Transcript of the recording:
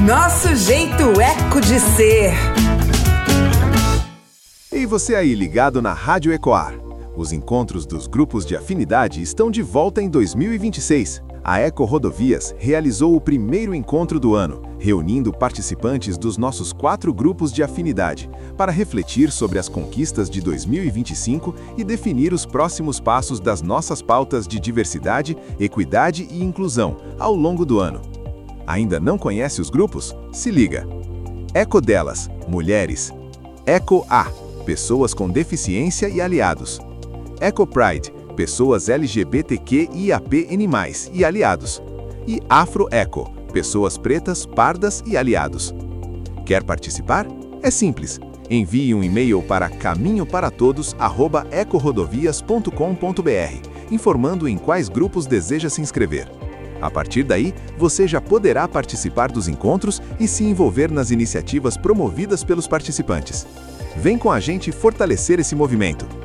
Nosso jeito eco de ser. E você aí ligado na Rádio Ecoar. Os encontros dos grupos de afinidade estão de volta em 2026. A Eco Rodovias realizou o primeiro encontro do ano, reunindo participantes dos nossos 4 grupos de afinidade, para refletir sobre as conquistas de 2025 e definir os próximos passos das nossas pautas de diversidade, equidade e inclusão ao longo do ano. Ainda não conhece os grupos? Se liga! Eco Delas, Mulheres. Eco A, Pessoas com Deficiência e Aliados. Eco Pride, Pessoas LGBTQIAPN+, e Aliados. E Afro Eco, Pessoas Pretas, Pardas e Aliados. Quer participar? É simples. Envie um e-mail para caminhoparatodos@ecorodovias.com.br, informando em quais grupos deseja se inscrever. A partir daí, você já poderá participar dos encontros e se envolver nas iniciativas promovidas pelos participantes. Vem com a gente fortalecer esse movimento.